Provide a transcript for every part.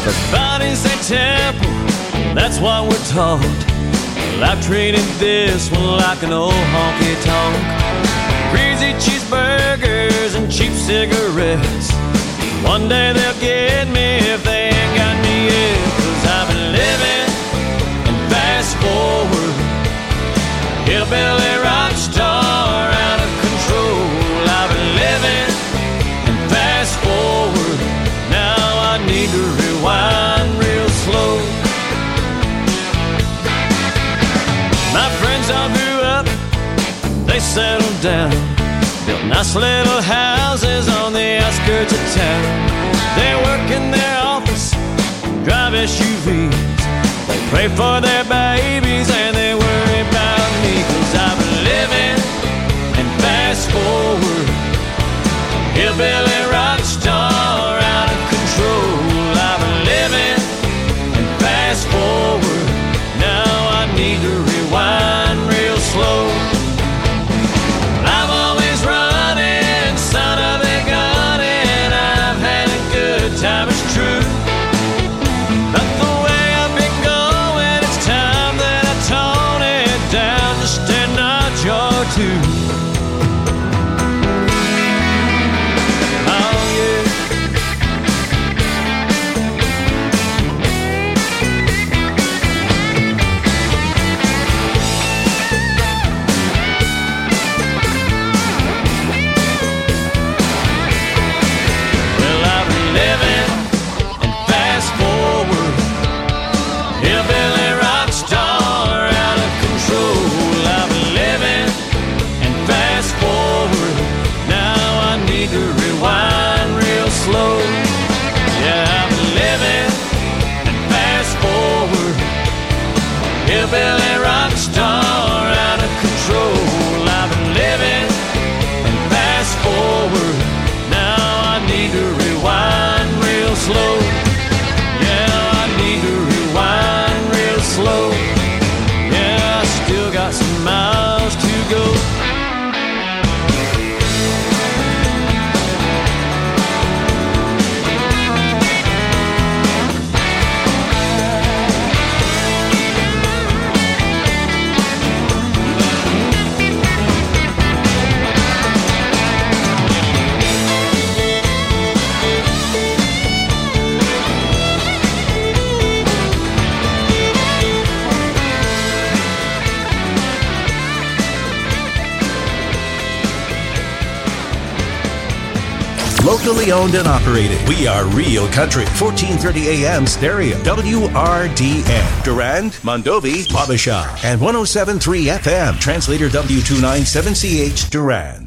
Our body's a temple, that's what we're taught. Well, I've treated this one like an old honky-tonk. Greasy cheeseburgers and cheap cigarettes. One day they'll get me if they ain't got me yet. 'Cause I've been living and fast forward. Hillbilly rock star out of control. I've been living and fast forward. Now I need to rewind real slow. My friends all grew up, they settled down, built nice little houses on the outskirts of town. They work in their office, drive SUVs. They pray for their babies and they worry about me. 'Cause I've been living and fast forward. Hillbilly rock star out of control. I've been living and fast forward. Now I need to rewind real slow. I'm always running, son of a gun, and I've had a good time, it's true. But the way I've been going, it's time that I tone it down just a notch or two. Oh yeah. Well, I've been living and fast forward. Hillbilly rock star out of control. I've been living and fast forward. Now I need to rewind real slow. Yeah, I've been living and fast forward. Hillbilly rock star out of control. I've been living and fast forward. Now I need to rewind real slow. Yeah, I need to rewind real slow. Yeah, I still got some miles to go. Locally owned and operated. We are Real Country. 1430 AM stereo. WRDN. Durand, Mondovi, Wabasha. And 107.3 FM. Translator W297CH Durand.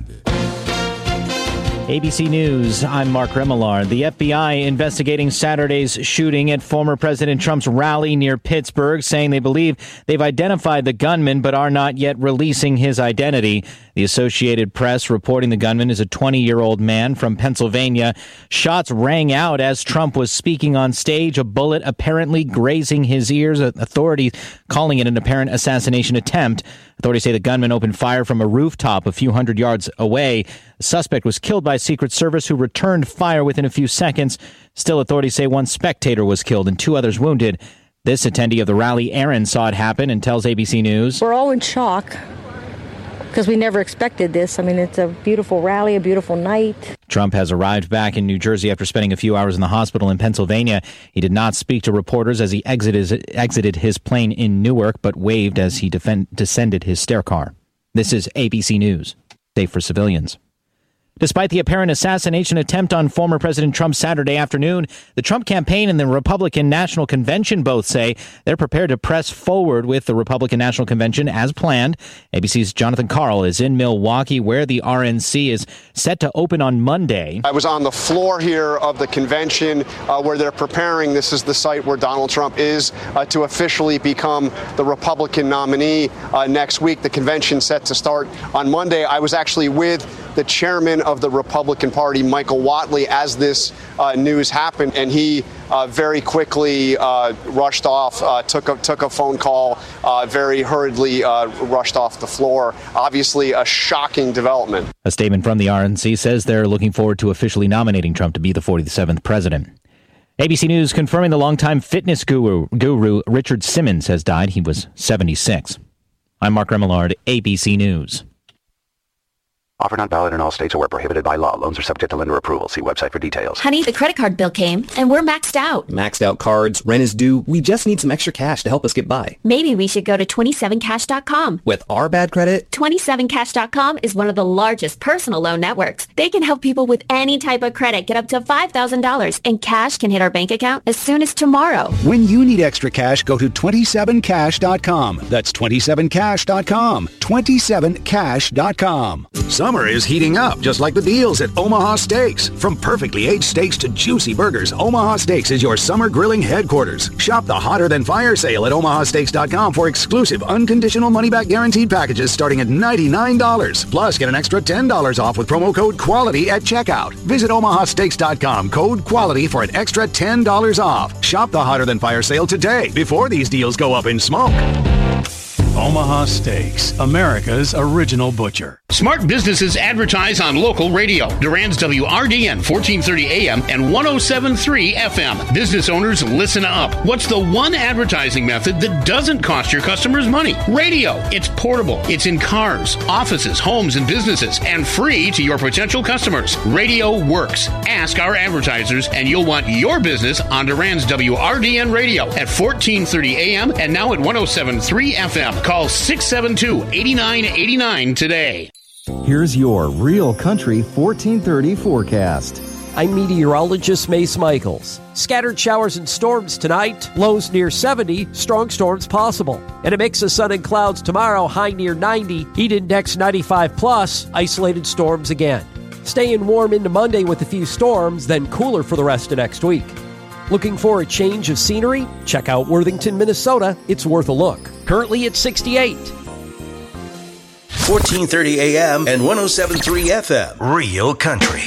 ABC News, I'm Mark Remillard. The FBI investigating Saturday's shooting at former President Trump's rally near Pittsburgh, saying they believe they've identified the gunman but are not yet releasing his identity. The Associated Press reporting the gunman is a 20-year-old man from Pennsylvania. Shots rang out as Trump was speaking on stage, a bullet apparently grazing his ears. Authorities calling it an apparent assassination attempt. Authorities say the gunman opened fire from a rooftop a few hundred yards away. The suspect was killed by Secret Service, who returned fire within a few seconds. Still, authorities say one spectator was killed and 2 others wounded. This attendee of the rally, Aaron, saw it happen and tells ABC News. We're all in shock because we never expected this. I mean, it's a beautiful rally, a beautiful night. Trump has arrived back in New Jersey after spending a few hours in the hospital in Pennsylvania. He did not speak to reporters as he exited his plane in Newark, but waved as he descended his stair car. This is ABC News. Safe for civilians. Despite the apparent assassination attempt on former President Trump Saturday afternoon, the Trump campaign and the Republican National Convention both say they're prepared to press forward with the Republican National Convention as planned. ABC's Jonathan Karl is in Milwaukee, where the RNC is set to open on Monday. I was on the floor here of the convention where they're preparing. This is the site where Donald Trump is to officially become the Republican nominee next week. The convention set to start on Monday. I was actually with the chairman of the Republican Party, Michael Whatley, as this news happened, and he very quickly rushed off, took a phone call, very hurriedly rushed off the floor. Obviously, a shocking development. A statement from the RNC says they're looking forward to officially nominating Trump to be the 47th president. ABC News confirming the longtime fitness guru Richard Simmons has died. He was 76. I'm Mark Remillard, ABC News. Offer not valid in all states or where prohibited by law. Loans are subject to lender approval. See website for details. Honey, the credit card bill came, and we're maxed out. Maxed out cards, rent is due. We just need some extra cash to help us get by. Maybe we should go to 27cash.com. With our bad credit? 27cash.com is one of the largest personal loan networks. They can help people with any type of credit get up to $5,000, and cash can hit our bank account as soon as tomorrow. When you need extra cash, go to 27cash.com. That's 27cash.com. 27cash.com. Summer is heating up, just like the deals at Omaha Steaks. From perfectly aged steaks to juicy burgers, Omaha Steaks is your summer grilling headquarters. Shop the Hotter Than Fire sale at omahasteaks.com for exclusive, unconditional money-back guaranteed packages starting at $99. Plus, get an extra $10 off with promo code QUALITY at checkout. Visit omahasteaks.com, code QUALITY for an extra $10 off. Shop the Hotter Than Fire sale today, before these deals go up in smoke. Omaha Steaks, America's original butcher. Smart businesses advertise on local radio. Durand's WRDN 1430 AM and 107.3 FM. Business owners, listen up. What's the one advertising method that doesn't cost your customers money? Radio. It's portable. It's in cars, offices, homes, and businesses, and free to your potential customers. Radio works. Ask our advertisers, and you'll want your business on Durand's WRDN radio at 1430 AM and now at 107.3 FM. Call 672-8989 today. Here's your Real Country 1430 forecast. I'm meteorologist Mace Michaels. Scattered showers and storms tonight, lows near 70, strong storms possible. And a mix of sun and clouds tomorrow, high near 90, heat index 95 plus, isolated storms again. Staying warm into Monday with a few storms, then cooler for the rest of next week. Looking for a change of scenery? Check out Worthington, Minnesota. It's worth a look. Currently at 68. 1430 AM and 107.3 FM. Real Country.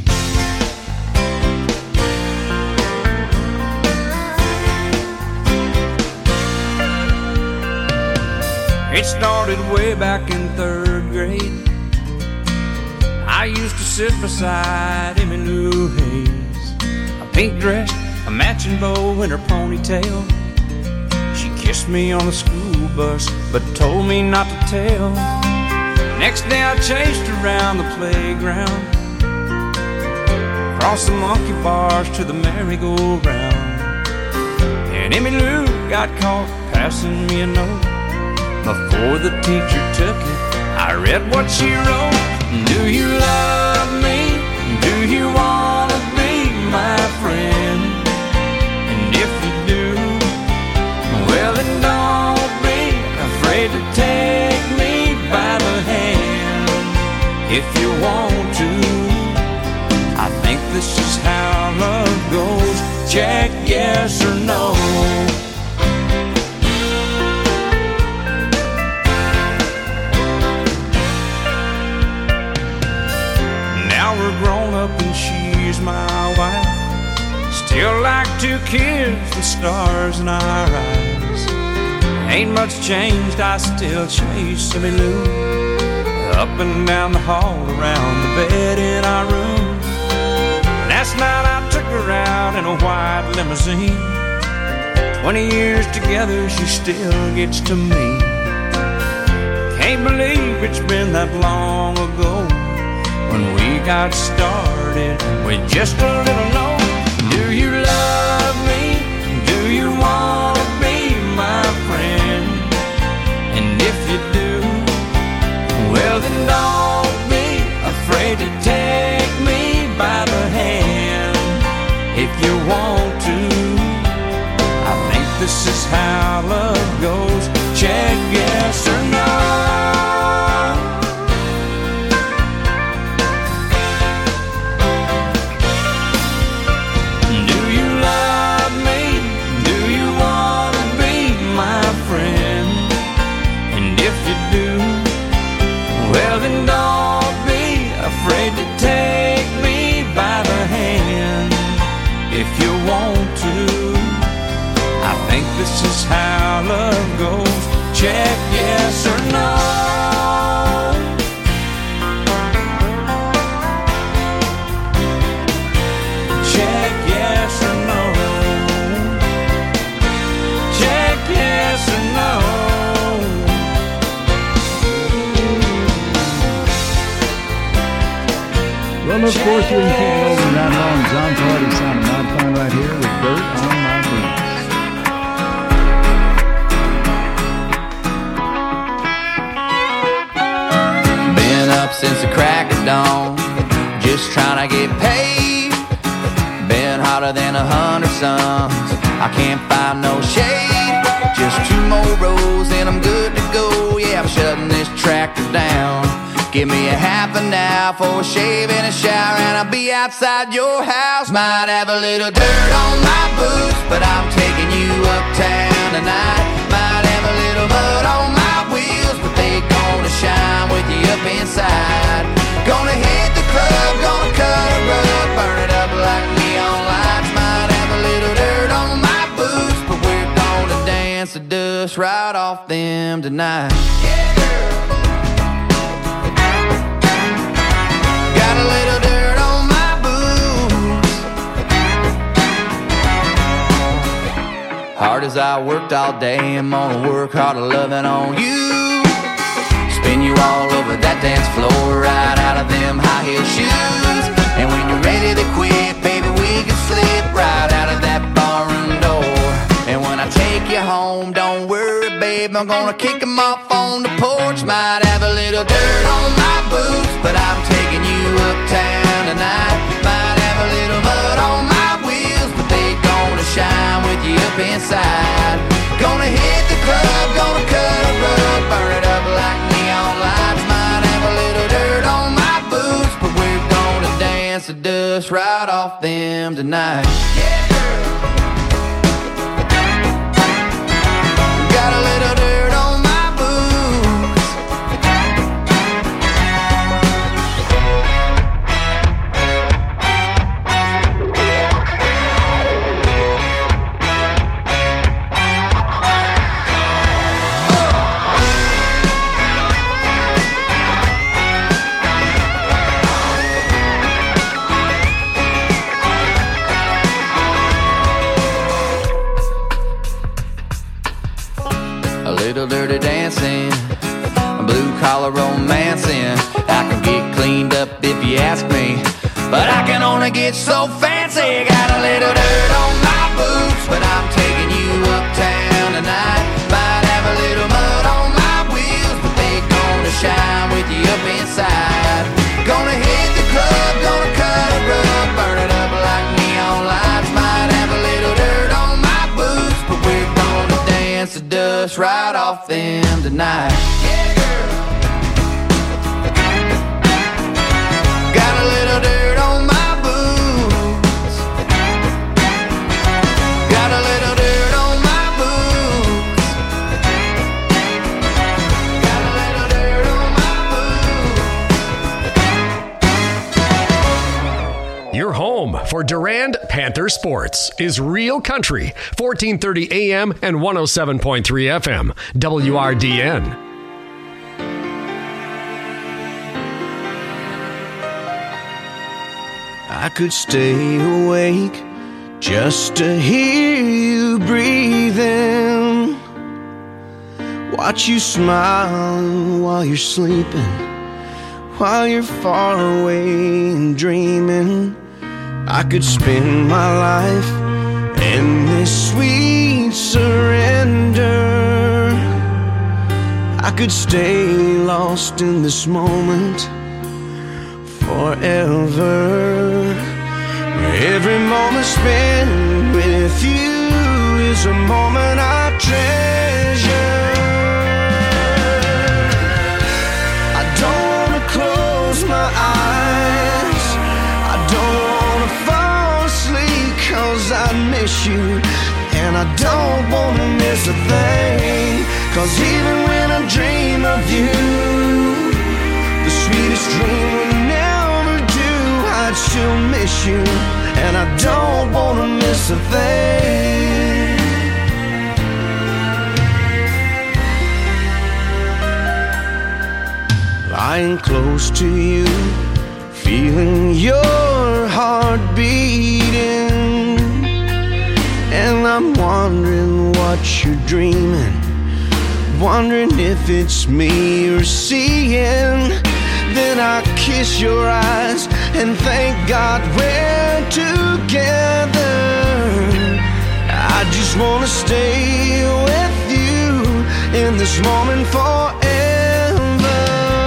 It started way back in 3rd grade. I used to sit beside Emmy Lou Hayes, a pink dress, a matching bow in her ponytail. She kissed me on the school bus, but told me not to tell. Next day I chased her around the playground, across the monkey bars to the merry-go-round. And Emmy Lou got caught passing me a note. Before the teacher took it, I read what she wrote. Do you love me? Do you want to be my friend? And if you do, well then don't be afraid to take me by the hand. If you want to, I think this is how love goes. Check yes or no. Now we're grown up and she's my wife. Still like 2 kids with stars in our eyes. Ain't much changed, I still chase Emmy Lou up and down the hall, around the bed in our room. Last night I took her out in a white limousine. 20 years together, she still gets to me. Can't believe it's been that long ago when we got started with just a little note. Do you love me? Do you want to be my friend? And if you do, well then don't be afraid to take me by the hand. If you want to, I think this is how love goes. Check yes or no. Well then don't be afraid to take me by the hand. If you want to, I think this is how love goes. Check yes or no. Check yes or no. of course, we can keep rolling right along. John Party sounding mighty fine right here with Dirt on My Boots. Been up since the crack of dawn, just trying to get paid. Been hotter than 100 suns, I can't find no shade. Just 2 more rows and I'm good to go. Yeah, I'm shutting this tractor down. Give me a half an hour for a shave and a shower, and I'll be outside your house. Might have a little dirt on my boots, but I'm taking you uptown tonight. Might have a little mud on my wheels, but they gonna shine with you up inside. Gonna hit the club, gonna cut a rug, burn it up like neon lights. Might have a little dirt on my boots, but we're gonna dance the dust right off them tonight. Yeah, girl. Got a little dirt on my boots. Hard as I worked all day, I'm gonna work harder loving on you. Spin you all over that dance floor, right out of them high heel shoes. And when you're ready to quit, baby, we can slip right out of that barroom door. And when I take you home, don't worry, babe, I'm gonna kick them off on the porch. Might have a little dirt on my boots, but I'm taking you uptown tonight. Might have a little mud on my wheels, but they gonna shine with you up inside. Gonna hit the club, gonna cut a rug, burn it up like neon lights. Might have a little dirt on my boots, but we're gonna dance the dust right off them tonight. Yeah, girl. Got a little dirt on my boots. A little dirty dancing, blue collar romancing. I can get cleaned up if you ask me, but I can only get so fancy. Got a little dirt on my boots, but I'm taking you uptown tonight. Might have a little mud on my wheels, but they gonna shine with you up inside. Gonna hit the club, gonna cut a rug, burn it up like neon lights. Might have a little dirt on my boots, but we're gonna dance the dust right off them tonight. Yeah, girl. Got a little dirt on my boots. Got a little dirt on my boots. Got a little dirt on my boots. Your home for Durand Panther Sports is Real Country, 1430 AM and 107.3 FM, WRDN. I could stay awake just to hear you breathing, watch you smile while you're sleeping, while you're far away and dreaming. I could spend my life in this sweet surrender. I could stay lost in this moment forever. Every moment spent with you is a moment I treasure. I don't want to close my eyes, I don't want to fall asleep, 'cause I miss you, and I don't want to miss a thing. 'Cause even when I dream of you, the sweetest dream will never do. I'd still miss you, and I don't want to miss a thing. Lying close to you, feeling your heart beating, and I'm wondering what you're dreaming, wondering if it's me you're seeing. Then I kiss your eyes and thank God we're together. I just wanna stay with you in this moment forever.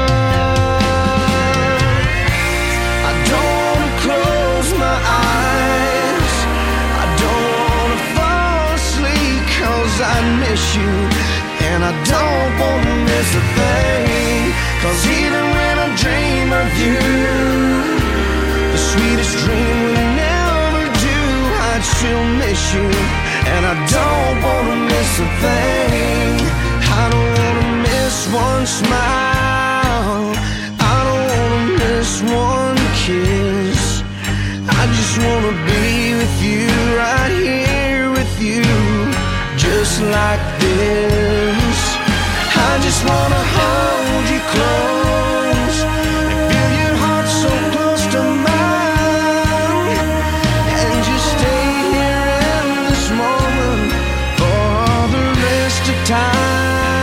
I don't wanna close my eyes, I don't wanna fall asleep, 'cause I miss you, and I don't wanna miss a thing. 'Cause even when I dream of you, the sweetest dream we never do, I'd still miss you, and I don't wanna miss a thing. I don't wanna miss one smile, I don't wanna miss one kiss. I just wanna be with you, right here with you, just like this. I just wanna hold you close and feel your heart so close to mine, and just stay here in this moment for all the rest of time.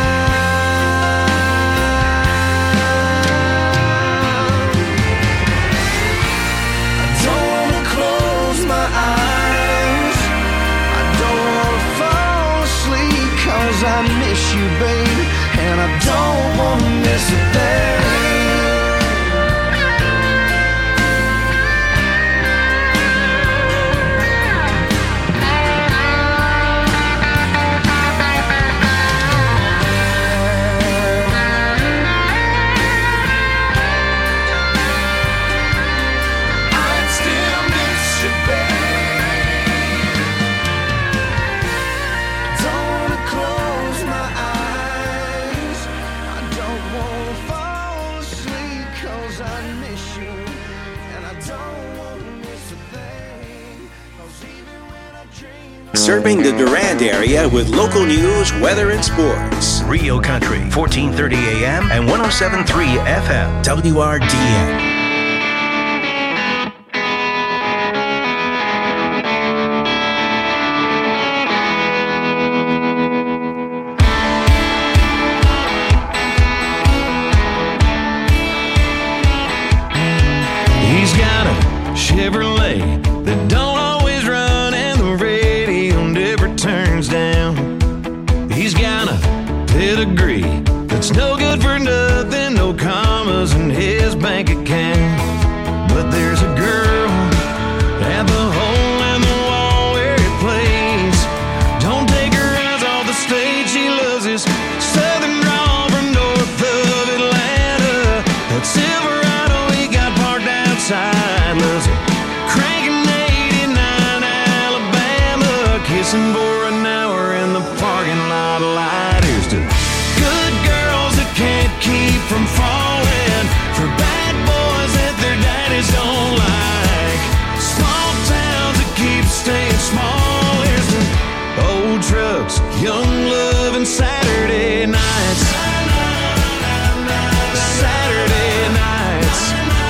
I don't wanna close my eyes, I don't wanna fall asleep, 'cause I miss you, baby, and I don't wanna miss a thing. I still miss you, babe. Don't wanna close my eyes, I don't wanna fall asleep, 'cause I miss you, and I don't wanna miss a thing. 'Cause even when I dream, Serving the Durand area with local news, weather, and sports. Rio Country, 1430 AM and 107.3 FM. WRDN. He's got a Chevrolet that don't always run, and the radio never turns down. He's got a pedigree that's no good for nothing, no commas in his bank account. But there's a girl at the hole in the wall where he plays. Don't take her eyes off the stage, she loves his southern drawl from north of Atlanta. That Silverado he got parked outside, loves it cranking 89 Alabama, kissing for an hour in the parking lot light. Here's to good girls that can't keep from falling, for bad boys that their daddies don't like, small towns that keep staying small. Here's to old trucks, young love, and Saturday nights. Saturday nights.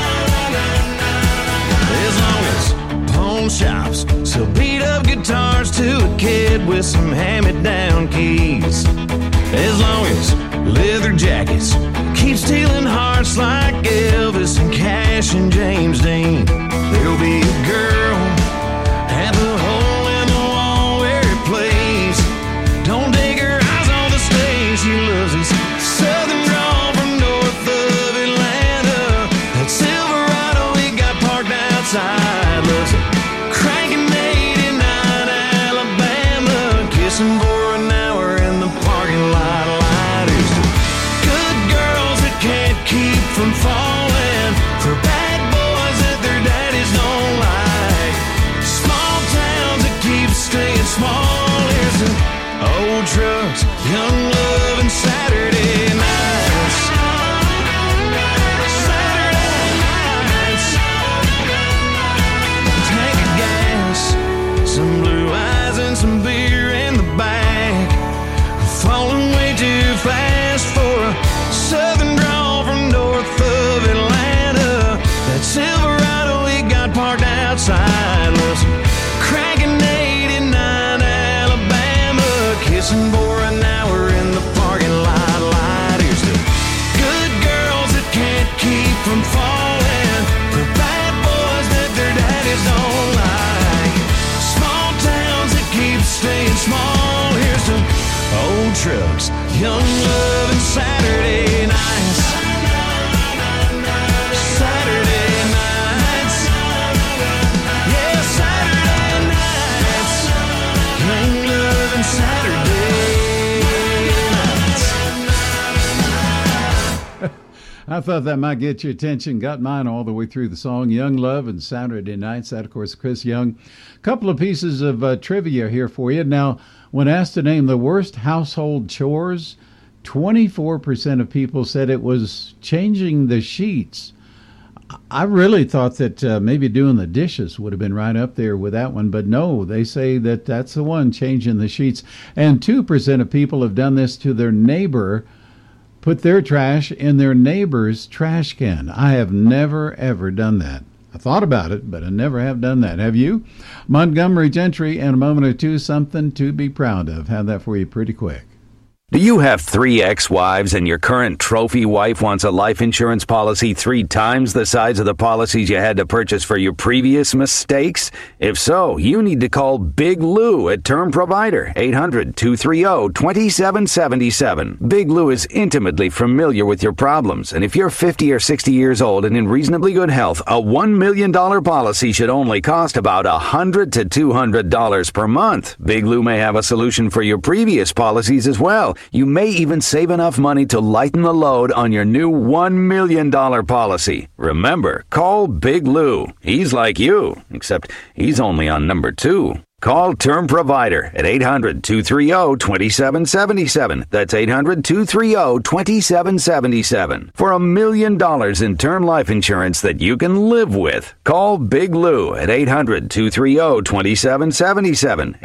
As long as pawn shops sell beat up guitars to a kid with some hand-me-down keys, as long as leather jackets keep stealing hearts like Elvis and Cash and James Dean, there'll be a girl at the hole in the wall where he plays. Don't take her eyes on the stage, she loves his southern drawl from north of Atlanta. That Silverado he got parked outside, loves it cranking 89 Alabama, kissing for an hour in the parking lot lighters. Good girls that can't keep from falling, for bad boys that their daddies don't like, small towns that keep staying small. Here's to old trucks, young love, and Saturday nights. Saturday nights. Tank of gas, some blue eyes, and some beer in the back. Falling way too fast for a southern drawl from north of Atlanta. That Silverado he got parked outside, loves cranking 89 Alabama, kissing for an hour in old trucks, young love, and Saturday nights. Saturday nights. Yeah, Saturday nights. Young love and Saturday nights. I thought that might get your attention. Got mine all the way through the song. Young Love and Saturday Nights. That, of course, Chris Young. A couple of pieces of trivia here for you. Now, when asked to name the worst household chores, 24% of people said it was changing the sheets. I really thought that maybe doing the dishes would have been right up there with that one, but no, they say that that's the one, changing the sheets. And 2% of people have done this to their neighbor, put their trash in their neighbor's trash can. I have never, ever done that. I thought about it, but I never have done that. Have you? Montgomery Gentry, in a moment or two, something to be proud of. Have that for you pretty quick. Do you have 3 ex-wives and your current trophy wife wants a life insurance policy 3 times the size of the policies you had to purchase for your previous mistakes? If so, you need to call Big Lou at Term Provider, 800-230-2777. Big Lou is intimately familiar with your problems, and if you're 50 or 60 years old and in reasonably good health, a $1 million policy should only cost about $100 to $200 per month. Big Lou may have a solution for your previous policies as well. You may even save enough money to lighten the load on your new $1 million policy. Remember, call Big Lou. He's like you, except he's only on number 2. Call Term Provider at 800-230-2777. That's 800-230-2777. For $1 million in term life insurance that you can live with. Call Big Lou at 800-230-2777.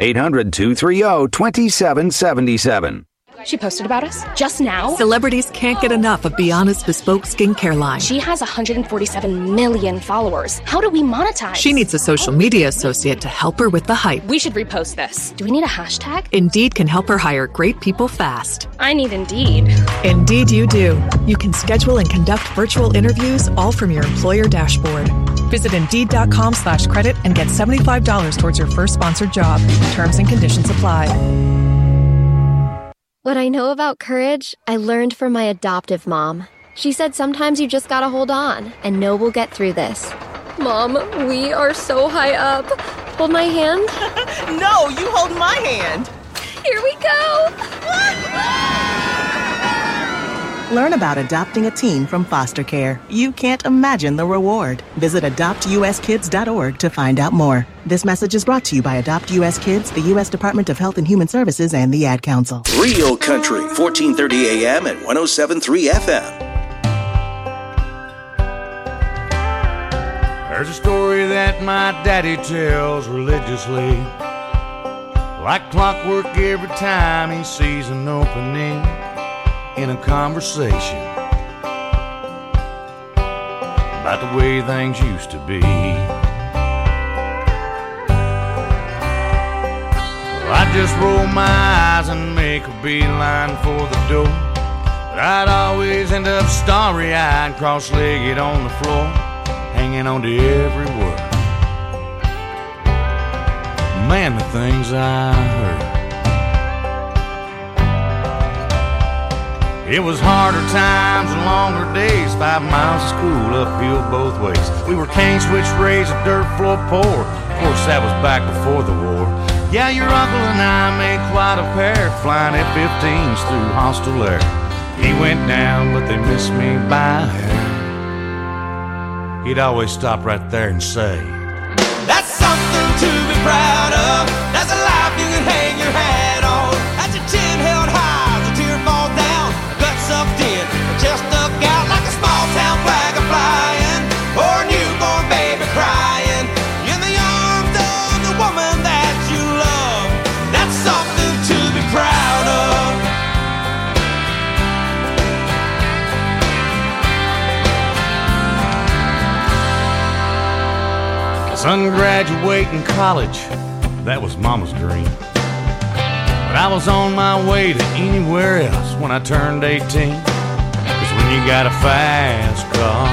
800-230-2777. She posted about us just now. Celebrities can't get enough of Bianna's bespoke skincare line. She has 147 million followers. How do we monetize? She needs a social media associate to help her with the hype. We should repost this. Do we need a hashtag? Indeed can help her hire great people fast. I need Indeed. Indeed you do. You can schedule and conduct virtual interviews all from your employer dashboard. Visit Indeed.com/credit and get $75 towards your first sponsored job. Terms and conditions apply. What I know about courage, I learned from my adoptive mom. She said sometimes you just gotta hold on and know we'll get through this. Mom, we are so high up. Hold my hand. No, you hold my hand. Here we go. Learn about adopting a teen from foster care. You can't imagine the reward. Visit adoptuskids.org to find out more. This message is brought to you by Adopt U.S. Kids, the U.S. Department of Health and Human Services, and the Ad Council. Real Country, 1430 AM and 107.3 FM. There's a story that my daddy tells religiously, like clockwork every time he sees an opening in a conversation about the way things used to be. Well, I just roll my eyes and make a beeline for the door, but I'd always end up starry-eyed, cross-legged on the floor, hanging on to every word. Man, the things I heard. It was harder times and longer days, 5 miles of school uphill both ways. We were cane switch raised, a dirt floor poor. Of course, that was back before the war. Yeah, your uncle and I made quite a pair, flying F-15s through hostile air. He went down, but they missed me by a hair. He'd always stop right there and say, "That's something to be proud of. That's a life you can hang your hat on. That's your chin held high, the tear falls down, gut sucked in, chest stuck out like a small town flag a flying, or a newborn baby crying in the arms of the woman that you love. That's something to be proud of." Son, graduating college, that was Mama's dream. But I was on my way to anywhere else when I turned 18. 'Cause when you got a fast car,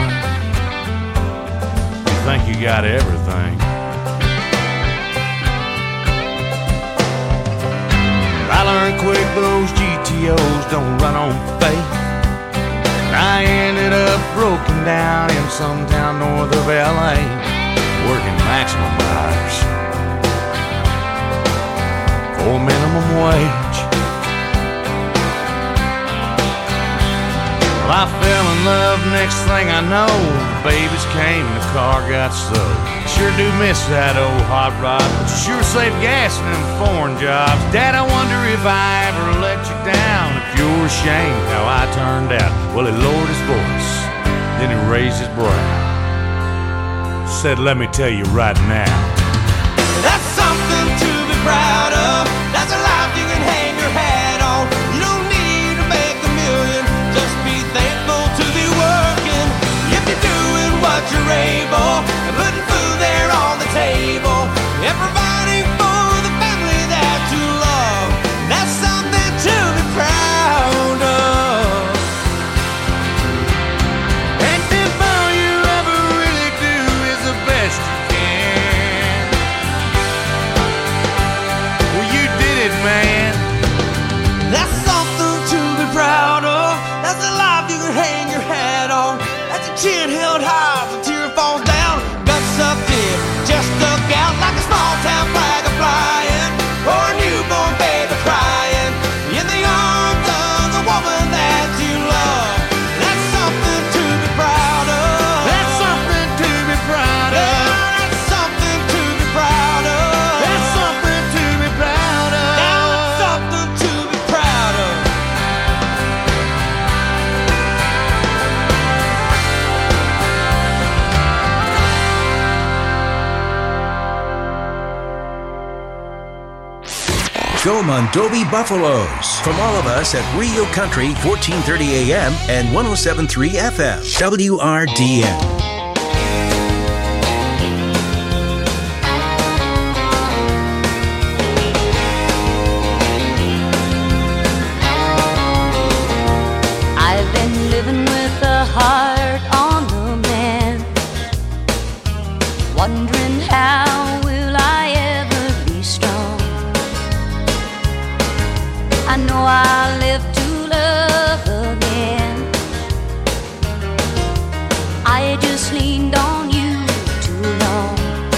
you think you got everything. But I learned quick those GTOs don't run on faith. I ended up broken down in some town north of LA, working maximum hours for minimum wage. Well, I fell in love, next thing I know, the babies came and the car got stowed. Sure do miss that old hot rod, but you sure save gas in them foreign jobs. Dad, I wonder if I ever let you down, if you're ashamed how I turned out. Well, he lowered his voice, then he raised his brow, said, let me tell you right now, that's something to be proud of. That's a life you can hang your hat on. You don't need to make a million, just be thankful to be working. If you're doing what you're able, and putting food there on the table, and providing for the family that you love, that's something to be proud of. And if all you ever really do is the best you can, well, you did it, man. That's something to be proud of. That's a life you can hang your hat on. That's a chin held high, the tear falls down. Guts up deep, just stuck out like a small town flag flying, or a newborn baby crying in the arms of the woman that you love. That's something to be proud of. That's something to be proud of. That's something to be proud of. That's something to be proud of. That's something to be proud of. Go Mondovi Buffaloes. From all of us at Rio Country, 1430 AM and 107.3 FM. WRDN. I've been living with a heart on the mend, wondering how will I ever be strong. I know I'll live to love again. I just leaned on you too long.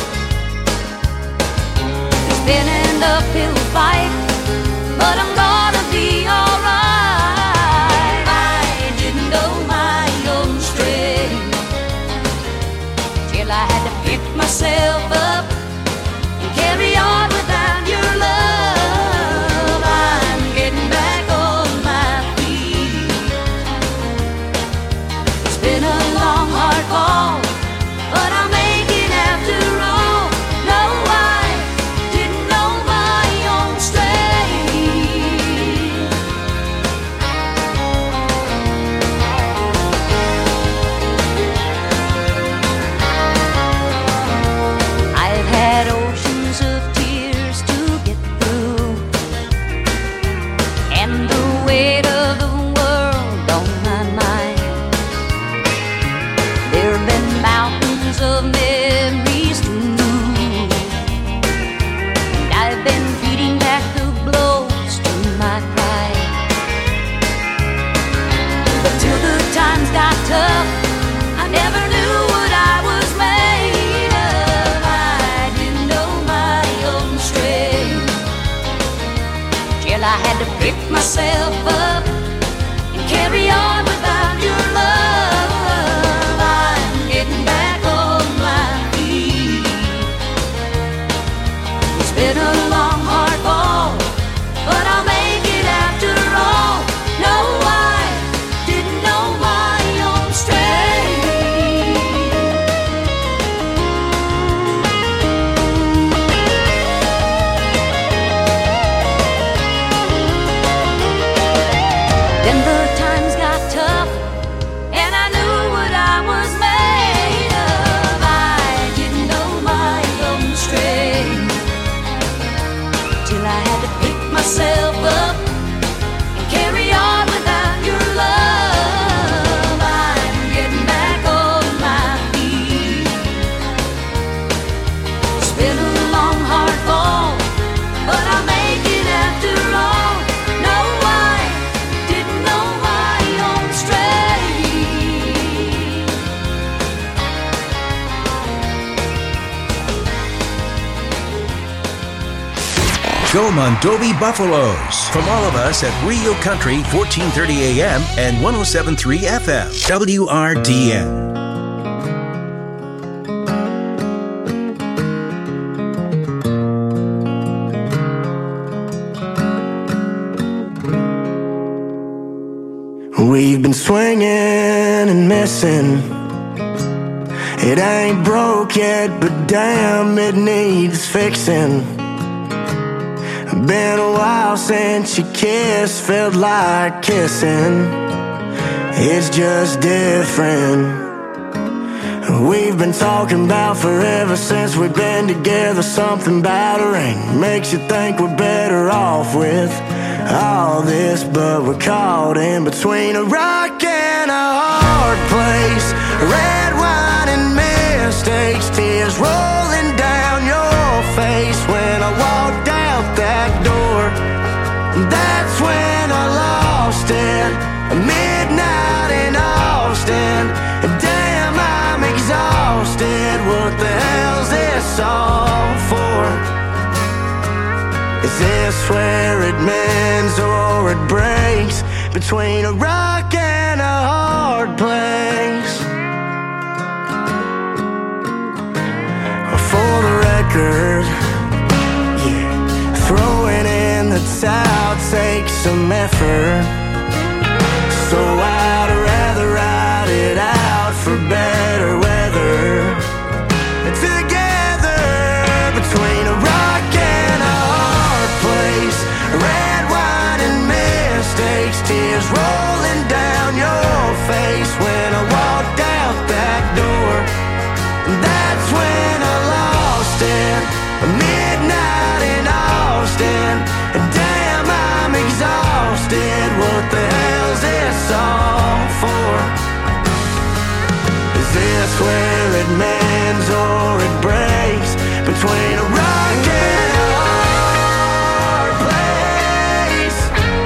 It's been an uphill fight, but I'm gonna be alright. I didn't know my own strength till I had to pick myself up and carry on without your love. I'm getting back on my feet. It's been a long, hard fall, but I'll make it after all. No, I didn't know my own strength. I've had oceans of tears to get through, and the weight of the world on my mind. There have been mountains of memories to move, and I've been beating back the blows to my pride. But till the times got tough, I never knew what I was made of. I didn't know my own strength till I had to pick myself up and carry on without your love. I'm getting back on my feet. It's been a long, hard fall, but I'll make it after all. No, I didn't know my own strength. Then the times got tough, and I knew what I was made of. I didn't know my own strength Go Mondovi Buffaloes. From all of us at Rio Country, 1430 AM and 107.3 FM. WRDN. We've been swinging and missing. It ain't broke yet, but damn, it needs fixing. Been a while since you kissed, felt like kissing. It's just different. We've been talking about forever since we've been together. Something about a ring makes you think we're better off with all this, but we're caught in between a rock and a hard place. Red wine and mistakes, tears rolling down your face. When I walked out that door, that's when I lost it. Midnight in Austin, damn, I'm exhausted. What the hell's this all for? Is this where it mends or it breaks? Between a rock and a hard place. For the record, yeah, throwing in the towel takes some effort. So I'd rather ride it out for better weather. Together, between a rock and a hard place. Red wine and mistakes, tears rolling down your face. When I walked out that door, that's when I lost it. Midnight in Austin, damn, I'm exhausted. What the hell's this all for? Is this where it mends or it breaks? Between a rock and a hard place.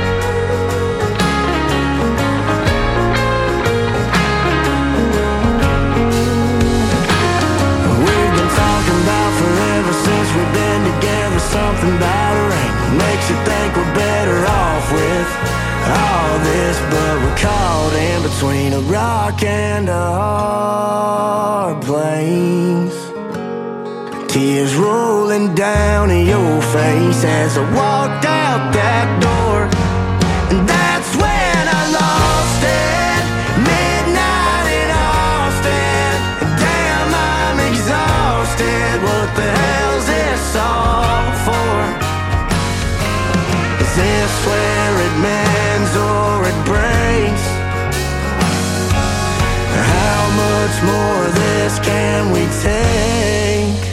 We've been talking about forever since we've been together. Something about a ring makes you think we're better off with all this, but we're caught in between a rock and a hard place. Tears rolling down your face as I walked out that door, and that's when I lost it. Midnight in Austin, damn, I'm exhausted. What the hell's this all for? Is this where it mends or it breaks? How much more of this can we take?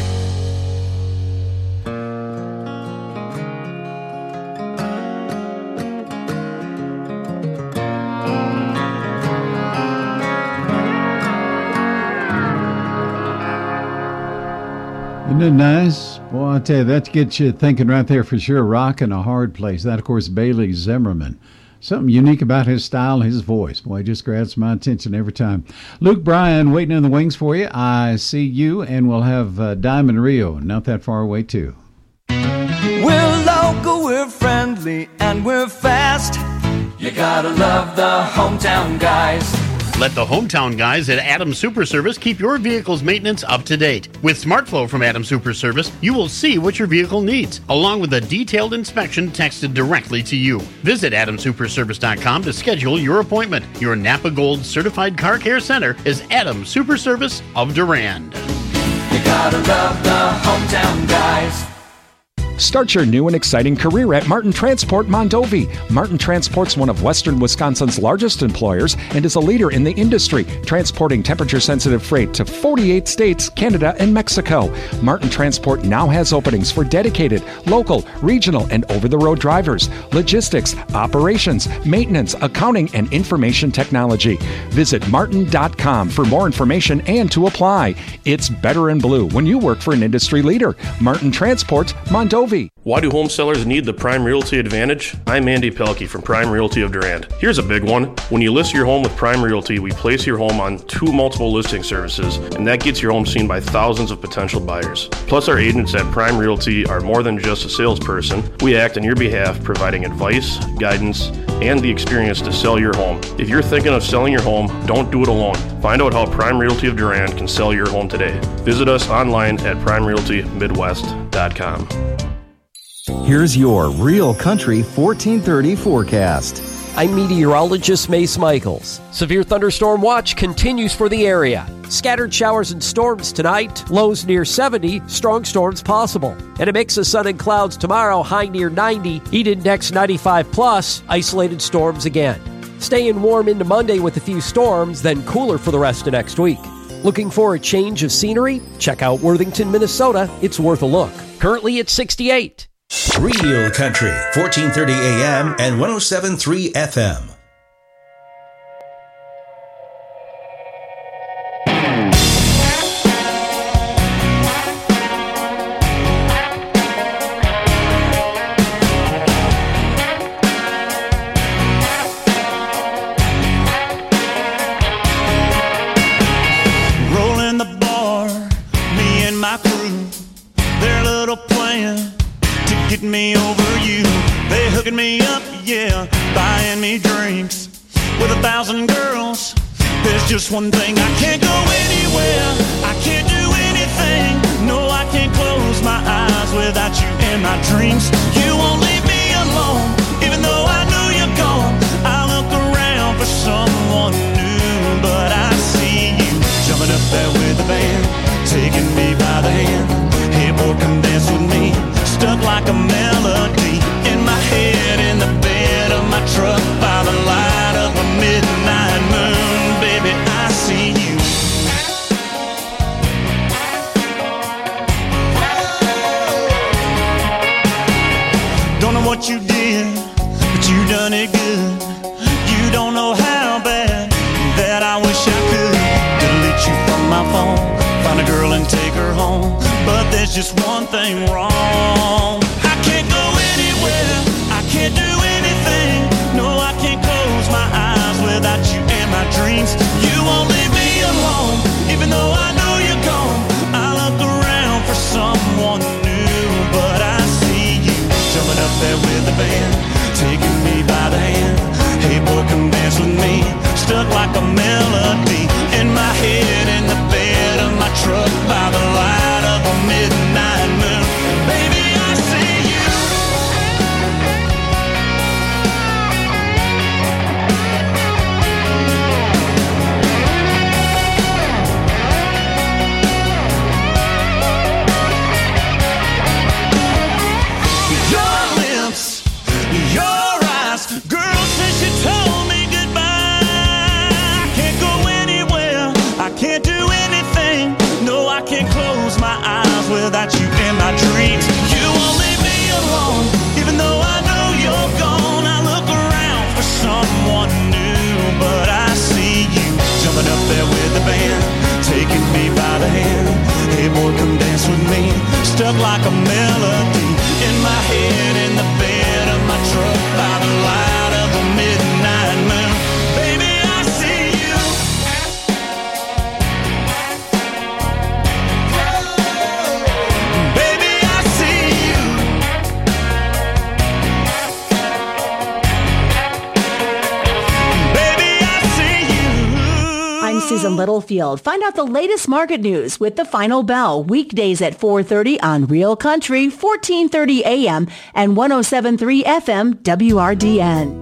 Isn't it nice? Boy, I tell you, that gets you thinking right there for sure. Rock in a hard place. That, of course, Bailey Zimmerman. Something unique about his style, his voice. Boy, it just grabs my attention every time. Luke Bryan waiting in the wings for you. I see you, and we'll have Diamond Rio not that far away, too. We're local, we're friendly, and we're fast. You gotta love the hometown guys. Let the hometown guys at Adams Super Service keep your vehicle's maintenance up to date. With SmartFlow from Adams Super Service, you will see what your vehicle needs, along with a detailed inspection texted directly to you. Visit AdamSuperService.com to schedule your appointment. Your Napa Gold Certified Car Care Center is Adams Super Service of Durand. You gotta love the hometown guys. Start your new and exciting career at Martin Transport Mondovi. Martin Transport's one of Western Wisconsin's largest employers and is a leader in the industry, transporting temperature-sensitive freight to 48 states, Canada, and Mexico. Martin Transport now has openings for dedicated, local, regional, and over-the-road drivers, logistics, operations, maintenance, accounting, and information technology. Visit martin.com for more information and to apply. It's better in blue when you work for an industry leader. Martin Transport Mondovi. Mondovi. Why do home sellers need the Prime Realty Advantage? I'm Andy Pelkey from Prime Realty of Durand. Here's a big one. When you list your home with Prime Realty, we place your home on 2 multiple listing services, and that gets your home seen by thousands of potential buyers. Plus, our agents at Prime Realty are more than just a salesperson. We act on your behalf, providing advice, guidance, and the experience to sell your home. If you're thinking of selling your home, don't do it alone. Find out how Prime Realty of Durand can sell your home today. Visit us online at primerealtymidwest.com. Here's your Real Country 1430 forecast. I'm meteorologist Mace Michaels. Severe thunderstorm watch continues for the area. Scattered showers and storms tonight, lows near 70, strong storms possible. And a mix of sun and clouds tomorrow, high near 90, heat index 95 plus, isolated storms again. Staying warm into Monday with a few storms, then cooler for the rest of next week. Looking for a change of scenery? Check out Worthington, Minnesota. It's worth a look. Currently at 68. Real Country, 1430 AM and 107.3 FM. Rolling the bar, me and my crew, their little plan to get me over you. They hooking me up, yeah, buying me drinks with 1,000 girls. There's just one thing, I can't go anywhere, I can't do anything. No, I can't close my eyes without you in my dreams. You won't leave me alone, even though I know you're gone. I look around for someone new, but I see you jumping up there with the band, taking me by the hand. Hey boy, come dance with me. Stuck like a melody in my head, in the bed of my truck, by the light of a midnight moon. Baby, I see you. Don't know what you did, but you done it good. You don't know how bad that I wish I could delete you from my phone, find a girl and take her home. But there's just one thing wrong. I can't go anywhere, I can't do anything. No, I can't close my eyes without you in my dreams. You won't leave me alone, even though I know you're gone. I look around for someone new, but I see you jumping up there with the band, taking me by the hand. Hey boy, come dance with me. Stuck like a melody in my head, in the bed of my truck, by the light of a midnight moon. Baby, I see you. Your lips, your eyes, girl, since you told me goodbye, I can't go anywhere, I can't do anything. No, I can't close my eyes without you in my dreams. You won't leave me alone, even though I know you're gone. I look around for someone new, but I see you jumping up there with the band, taking me by the hand. Hey boy, come dance with me. Stuck like a melody in my head, in the bed of my truck, by the light of a midnight moon. Baby, I see you. Baby, I see you. Baby, I see you. I'm Susan Littlefield. Find out the latest market news with The Final Bell, weekdays at 4:30 on Real Country, 1430 AM and 107.3 FM WRDN.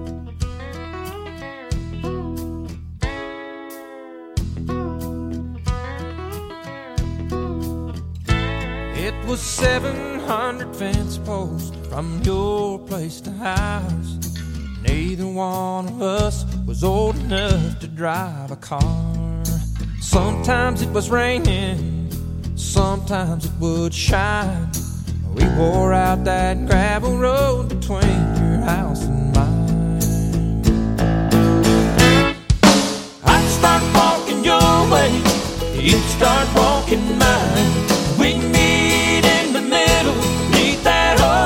It was 700 fence posts from your place to ours. Neither one of us was old enough to drive a car. Sometimes it was raining, sometimes it would shine. We wore out that gravel road between your house and mine. I'd start walking your way, you'd start walking mine. We'd meet in the middle, neath that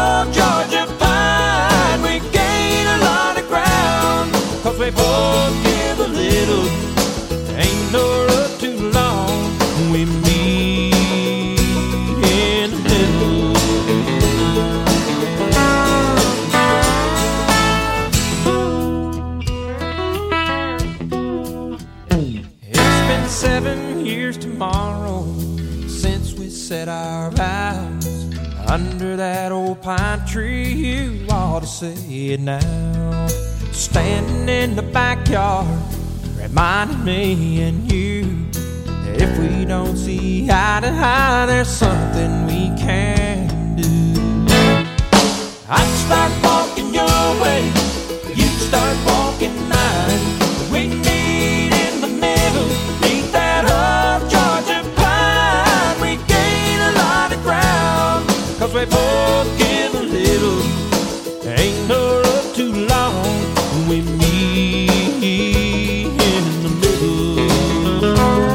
pine tree, you ought to see it now. Standing in the backyard, reminding me and you that if we don't see eye to eye, there's something we can do. I'd start walking your way, you'd start walking mine. We meet in the middle, beneath that old Georgia pine. We gain a lot of ground, 'cause we both give a little. Ain't no road too long when we meet in the middle.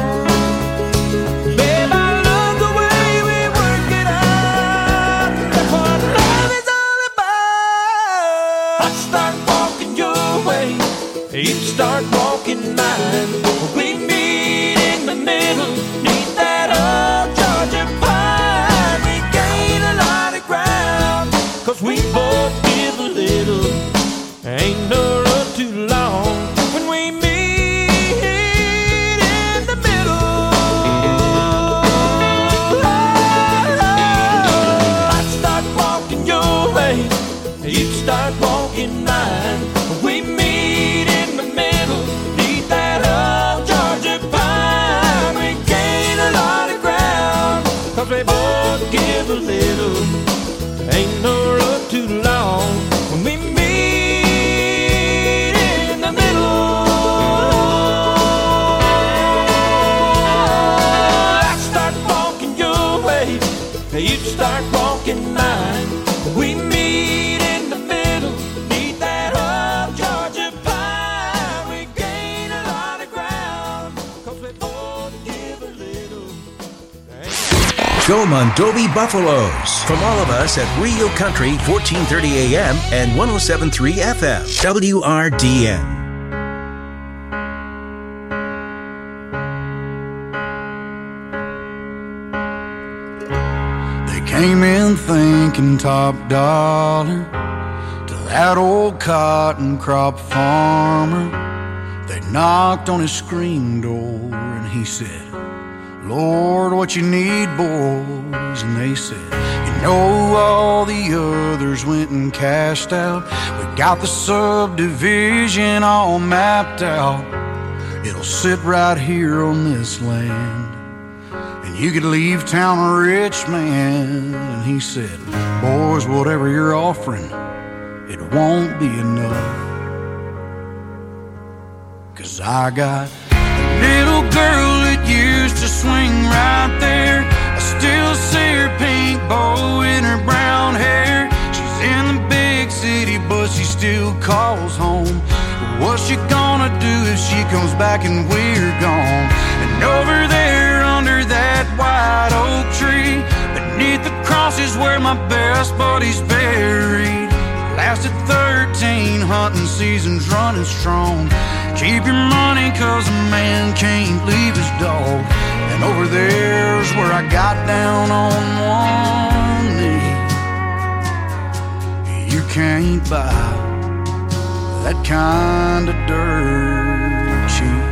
Babe, I love the way we work it out. That's what love is all about. I start walking your way, you start walking mine. We meet in the middle, neath that old Georgia pine. We gain a lot of ground, 'cause we both give a little. Ain't no road too long when we meet in the middle. I'd start walking your way, you'd start walking mine. We meet in the middle, neath that old Georgia pine. We gain a lot of ground, 'cause we both give a little. Ain't no road too long when we meet in the middle. I start walking your way, you start walking mine. We meet in the middle, neath that old Georgia pine. We gain a lot of ground, 'cause we both give a little. Go Mondovi Buffaloes. From all of us at Rio Country, 1430 AM and 107.3 FM, WRDN. They came in thinking top dollar to that old cotton crop farmer. They knocked on his screen door and he said, Lord, what you need, boys? And they said, you know, all the others went and cashed out. We got the subdivision all mapped out. It'll sit right here on this land, and you could leave town a rich man. And he said, boys, whatever you're offering, it won't be enough. 'Cause I got a little girl that used to swing right there. I still see her pink bow in her brown hair. She's in the big city, but she still calls home. What's she gonna do if she comes back and we're gone? And over there under that white oak tree, beneath the cross is where my best buddy's buried. Lasted 13 hunting seasons running strong. Keep your money 'cause a man can't leave his dog. And over there's where I got down on one knee. You can't buy that kind of dirt cheap.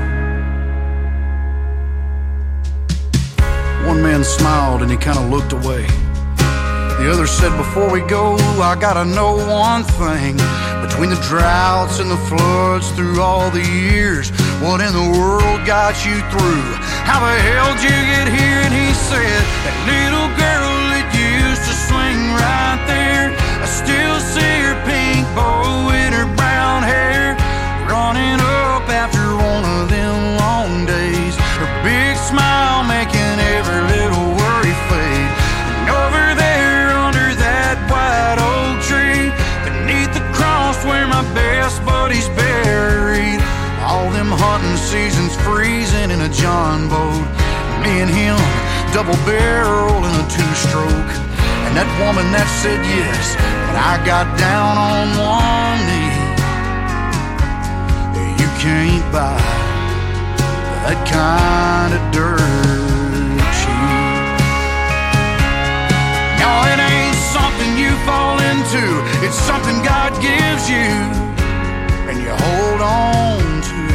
One man smiled and he kind of looked away. The other said, before we go, I gotta know one thing. Between the droughts and the floods through all the years, what in the world got you through? How the hell did you get here? And he said, that little girl that used to swing right there, I still see her pink bow in her brown hair, running up after one of them long days. Her big smile making every little worry fade. And over there under that white oak tree, beneath the cross where my best buddy's buried, all them hunting seasons freezing in a John boat. Me and him, double barrel in a two-stroke. And that woman that said yes, but I got down on one knee. You can't buy that kind of dirt cheap. No, it ain't something you fall into. It's something God gives you and you hold on to.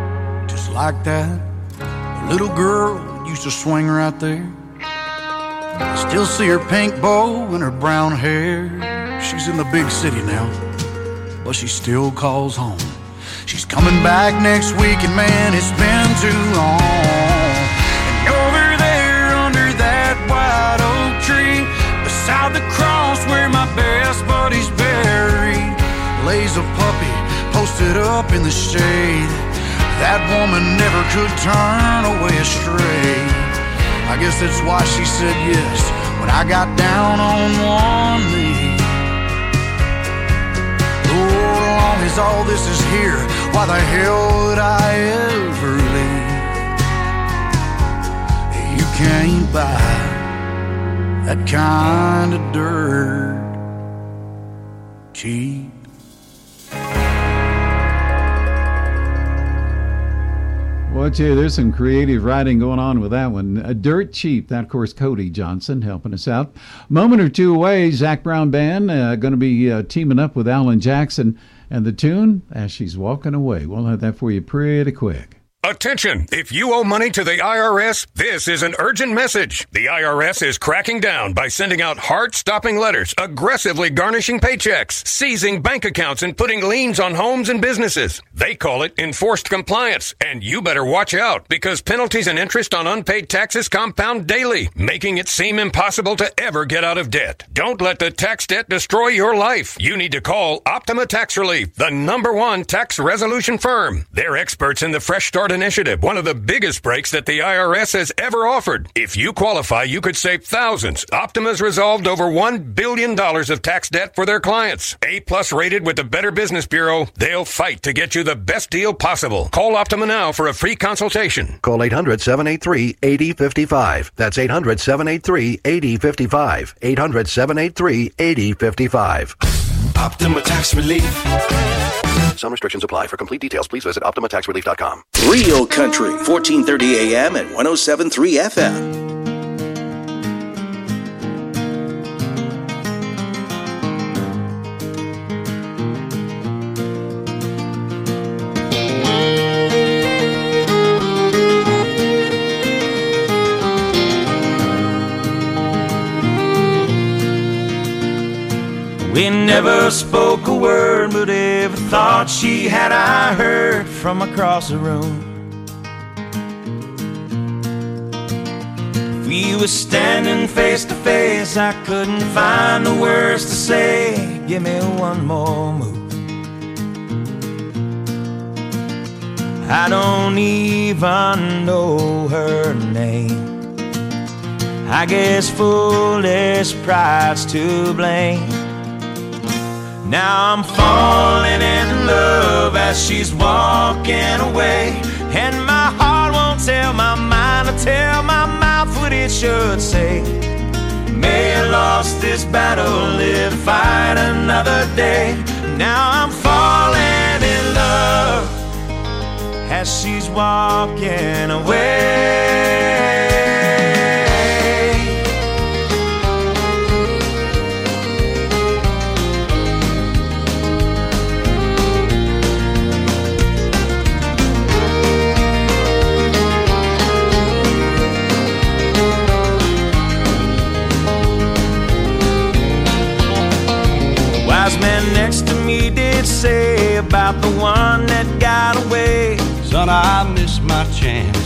Just like that little girl used to swing right there. Still see her pink bow and her brown hair. She's in the big city now, but she still calls home. She's coming back next week, and man, it's been too long. And over there under that white oak tree, beside the cross where my best buddy's buried, lays a puppy posted up in the shade. That woman never could turn away astray. I guess that's why she said yes when I got down on one knee. Oh, as long as all this is here, why the hell would I ever leave? You can't buy that kind of dirt cheap. Well, gee, there's some creative writing going on with that one. Dirt Cheap. That, of course, Cody Johnson helping us out. Moment or two away, Zac Brown Band going to be teaming up with Alan Jackson. And the tune, As She's Walking Away. We'll have that for you pretty quick. Attention! If you owe money to the IRS, this is an urgent message. The IRS is cracking down by sending out heart-stopping letters, aggressively garnishing paychecks, seizing bank accounts, and putting liens on homes and businesses. They call it enforced compliance, and you better watch out because penalties and interest on unpaid taxes compound daily, making it seem impossible to ever get out of debt. Don't let the tax debt destroy your life. You need to call Optima Tax Relief, the #1 tax resolution firm. They're experts in the Fresh Start Initiative, one of the biggest breaks that the IRS has ever offered. If you qualify, you could save thousands. Optima's resolved over $1 billion of tax debt for their clients. A+ rated with the Better Business Bureau, they'll fight to get you the best deal possible. Call Optima now for a free consultation. Call 800-783-8055. That's 800-783-8055. 800-783-8055. Optima Tax Relief. Some restrictions apply. For complete details, please visit OptimaTaxRelief.com. Real Country, 1430 AM and 107.3 FM. We never spoke a word, but every thought she had I heard from across the room. If we were standing face to face, I couldn't find the words to say. Give me one more move. I don't even know her name. I guess foolish pride's to blame. Now I'm falling in love as she's walking away, and my heart won't tell my mind or tell my mouth what it should say. May I lost this battle, live to fight another day. Now I'm falling in love as she's walking away. Wise man next to me did say about the one that got away, son, I missed my chance.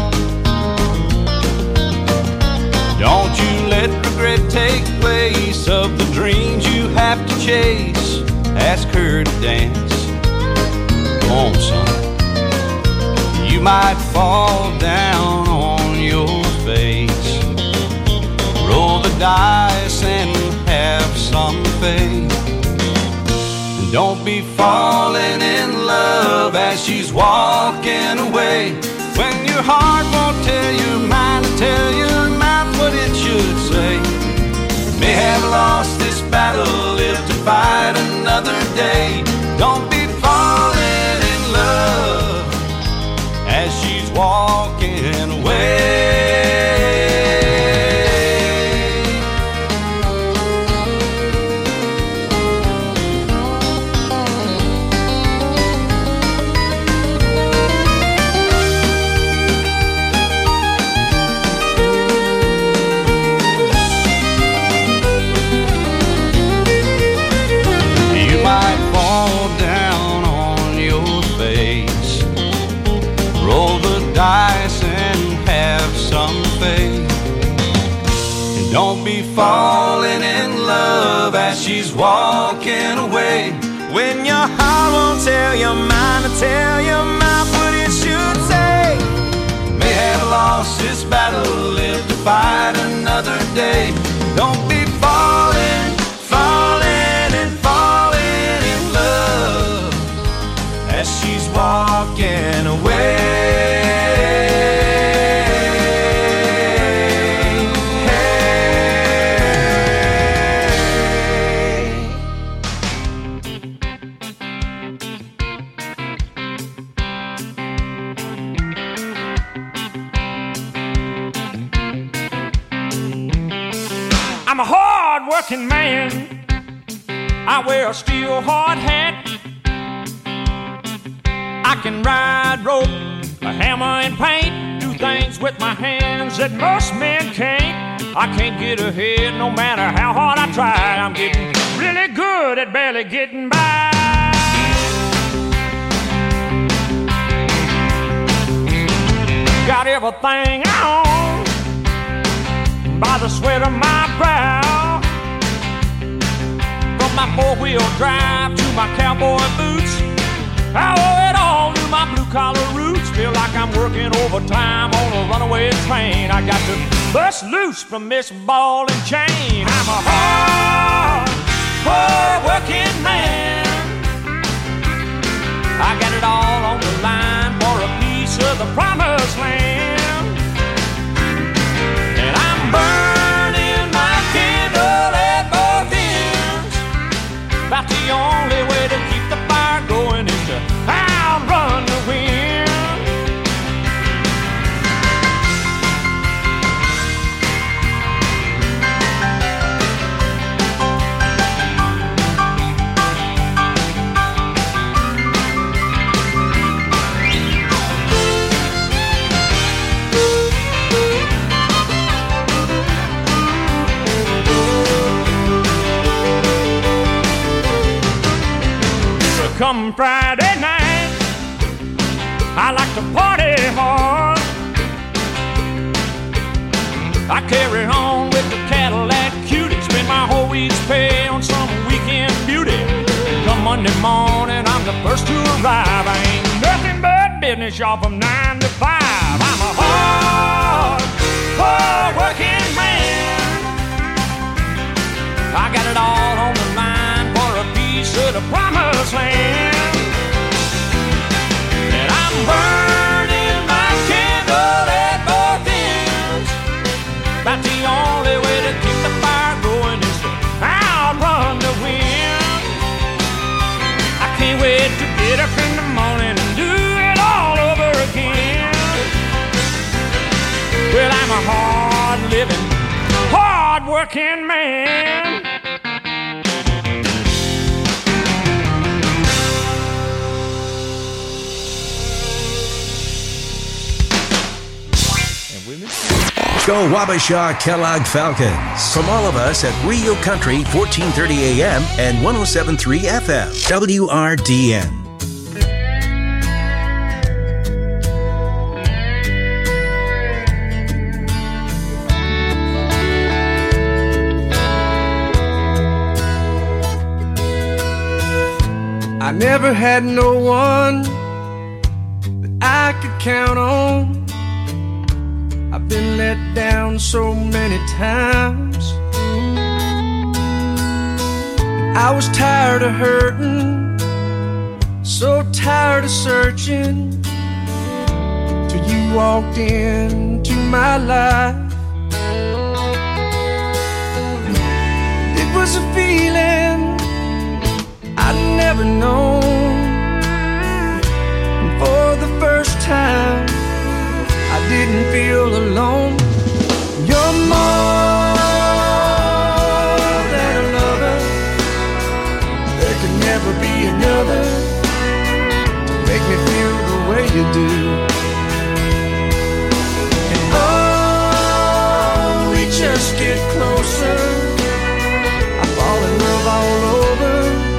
Don't you let regret take place of the dreams you have to chase. Ask her to dance. Come on, son. You might fall down on your face. Roll the dice and have some faith. Don't be falling in love as she's walking away, when your heart won't tell your mind to tell your mouth what it should say. May have lost this battle, live to fight another day. Don't be falling in love as she's walking away. Don't be falling in love as she's walking away. When your heart won't tell your mind to tell your mouth what it should say. May have lost this battle, live to fight another day. Don't be falling, falling and falling in love as she's walking away. I'm a hard-working man. I wear a steel hard hat. I can ride rope, a hammer and paint, do things with my hands that most men can't. I can't get ahead no matter how hard I try. I'm getting really good at barely getting by. Got everything I own by the sweat of my brow. From my four-wheel drive to my cowboy boots, I owe it all to my blue-collar roots. Feel like I'm working overtime on a runaway train. I got to bust loose from this ball and chain. I'm a hard-working man. I got it all on the line for a piece of the promised land. And I'm burning my candle at both ends. About the only way to keep the fire going is to outrun the wind. Come Friday night, I like to party hard. I carry on with the Cadillac cutie, spend my whole week's pay on some weekend beauty. Come Monday morning, I'm the first to arrive. I ain't nothing but business, y'all, from 9 to 5. I'm a hard-working man. I got it all on the line for a piece of the promised land. And I'm burning my candle at both ends. About the only way to keep the fire going is to outrun the wind. I can't wait to get up in the morning and do it all over again. Well, I'm a hard-living, hard-working man. Go Wabasha Kellogg Falcons. From all of us at Rio Country, 1430 AM and 107.3 FM. WRDN. I never had no one that I could count on. I've been let down so many times. I was tired of hurting, so tired of searching, till you walked into my life. It was a feeling I'd never known. And for the first time, I didn't feel alone. You're more than a lover. There could never be another to make me feel the way you do. And oh, we just get closer. I fall in love all over.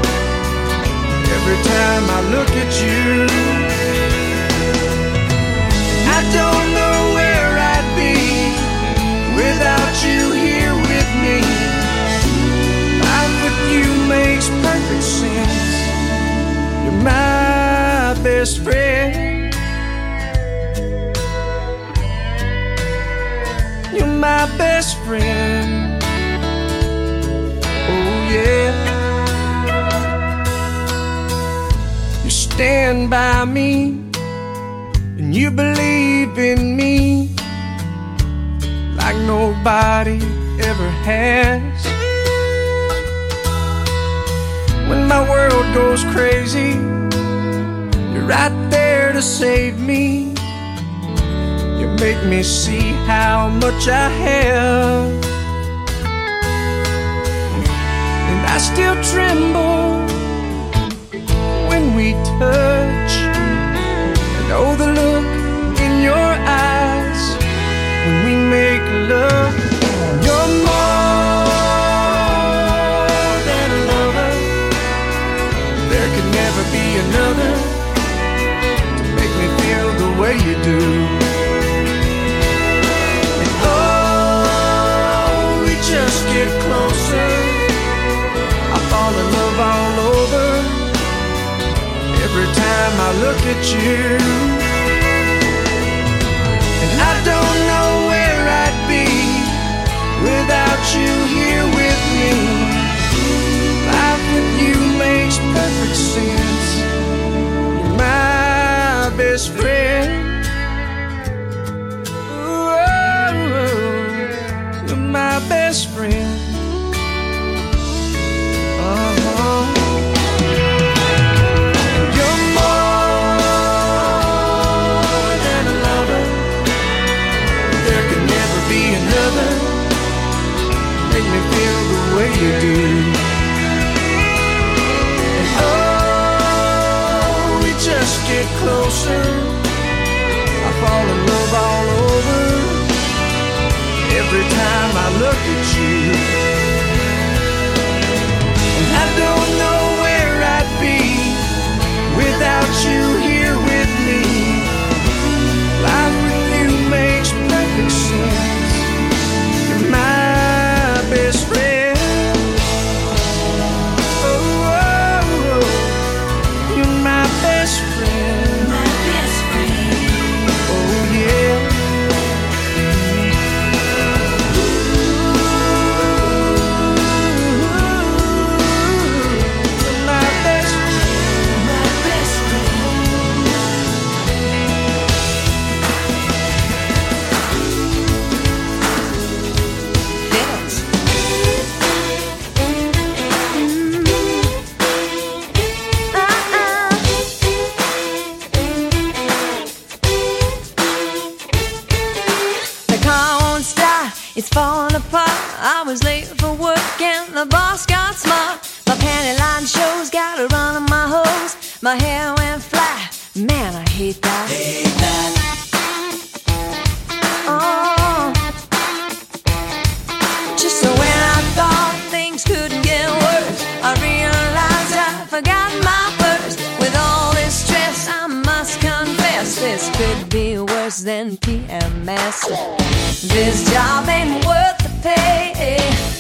Every time I look at you, I don't know where I'd be best friend. You're my best friend. Oh yeah. You stand by me and you believe in me like nobody ever has. When my world goes crazy, you're right there to save me. You make me see how much I have, and I still tremble when we touch. And oh, the look in your eyes when we make love. You're more than a lover. There could never be another to make me feel the way you do. And oh, we just get closer. I fall in love all over every time I look at you. And I don't know where I'd be without you here with me. Life with you makes perfect sense. You're my best friend. Ooh, you're my best friend. You're more than a lover. There could never be another. Make me feel the way you do. And oh, we just get closer. I fall in love all over every time I look at you. And I don't know where I'd be without you here with me. Life with you makes perfect sense. You're my best friend. Oh, oh, oh. You're my best friend. My best friend. Oh yeah. You're my best friend. My best The car won't start, it's falling apart. I was late for work and the boss got smart. My panty line shows, got a run on my hose. My hair went flat, man, I hate that. Oh, just so when I thought things couldn't get worse, I realized I forgot my purse. With all this stress, I must confess, this could be worse than PMS. This job ain't worth the pay.